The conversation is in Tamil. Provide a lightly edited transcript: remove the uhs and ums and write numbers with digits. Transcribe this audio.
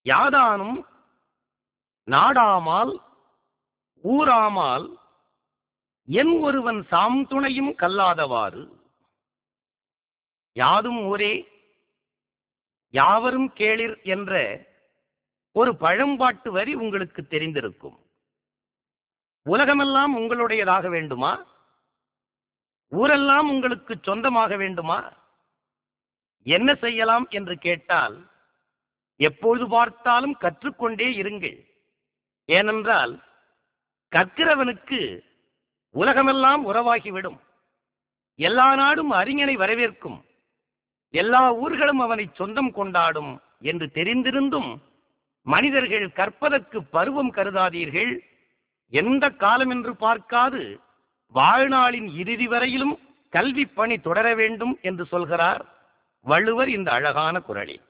யாதானும் நாடாமால் ஊராமால் என் ஒருவன் சாம் துணையும் கல்லாதவாறு. யாதும் ஊரே யாவரும் கேளிர் என்ற ஒரு பழம்பாட்டு வரி உங்களுக்கு தெரிந்திருக்கும். உலகமெல்லாம் உங்களுடையதாக வேண்டுமா? ஊரெல்லாம் உங்களுக்கு சொந்தமாக வேண்டுமா? என்ன செய்யலாம் என்று கேட்டால், எப்பொழுது பார்த்தாலும் கற்றுக்கொண்டே இருங்கள். ஏனென்றால் கற்கிறவனுக்கு உலகமெல்லாம் உறவாகிவிடும். எல்லா நாடும் அறிஞனை வரவேற்கும், எல்லா ஊர்களும் அவனை சொந்தம் கொண்டாடும் என்று தெரிந்திருந்தும் மனிதர்கள் கற்பதற்கு பருவம் கருதாதீர்கள். எந்த காலம் என்று பார்க்காது வாழ்நாளின் இறுதி வரையிலும் கல்வி பணி தொடர வேண்டும் என்று சொல்கிறார் வள்ளுவர் இந்த அழகான குறளில்.